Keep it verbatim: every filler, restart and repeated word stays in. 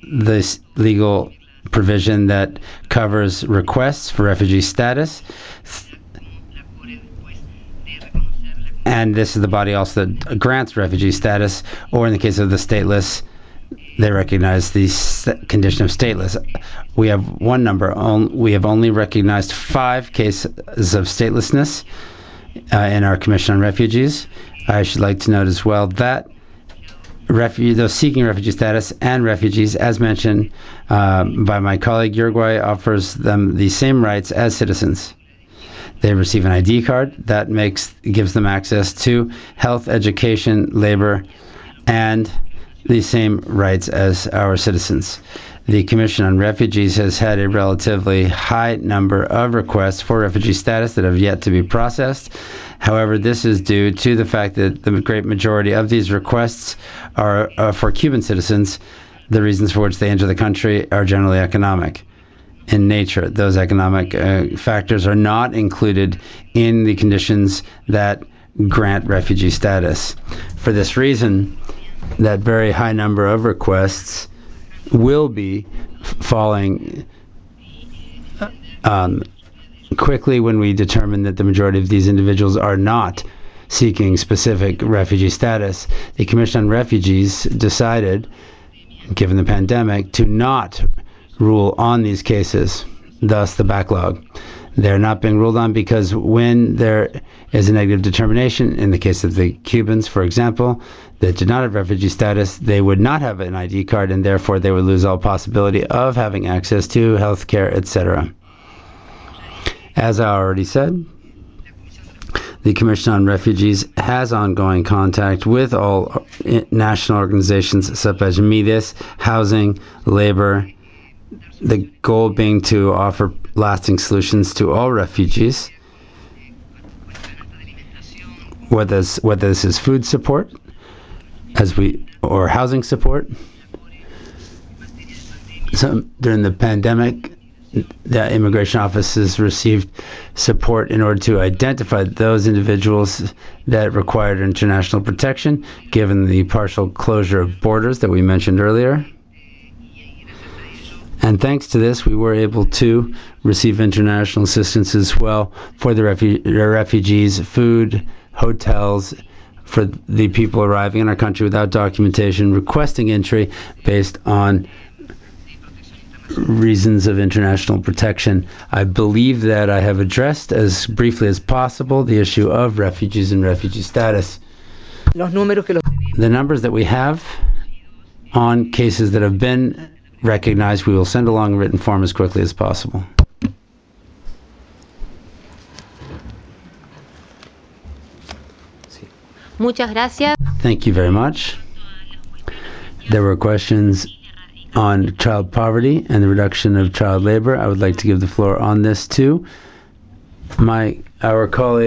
this legal provision that covers requests for refugee status. And this is the body also that grants refugee status, or in the case of the stateless, they recognize the condition of stateless. We have one number. We have only recognized five cases of statelessness uh, in our Commission on Refugees. I should like to note as well that refu- those seeking refugee status and refugees, as mentioned uh, by my colleague, Uruguay offers them the same rights as citizens. They receive an I D card that makes gives them access to health, education, labor, and the same rights as our citizens. The Commission on Refugees has had a relatively high number of requests for refugee status that have yet to be processed. However, this is due to the fact that the great majority of these requests are uh, for Cuban citizens. The reasons for which they enter the country are generally economic in nature. Those economic uh, factors are not included in the conditions that grant refugee status. For this reason, that very high number of requests will be f- falling um, quickly when we determine that the majority of these individuals are not seeking specific refugee status. The Commission on Refugees decided, given the pandemic, to not rule on these cases, thus the backlog. They're not being ruled on because when there is a negative determination, in the case of the Cubans, for example, that did not have refugee status, they would not have an I D card, and therefore they would lose all possibility of having access to health care, et cetera. As I already said, the Commission on Refugees has ongoing contact with all national organizations such as MIDES, housing, labor, the goal being to offer lasting solutions to all refugees, whether this, whether this is food support as we or housing support. So during the pandemic, the immigration offices received support in order to identify those individuals that required international protection, given the partial closure of borders that we mentioned earlier. And thanks to this, we were able to receive international assistance as well for the refu- refugees, food, hotels, for the people arriving in our country without documentation, requesting entry based on reasons of international protection. I believe that I have addressed as briefly as possible the issue of refugees and refugee status. Los números que los... The numbers that we have on cases that have been recognized, we will send along a written form as quickly as possible. Muchas gracias. Thank you very much. There were questions on child poverty and the reduction of child labor. I would like to give the floor on this to my our colleague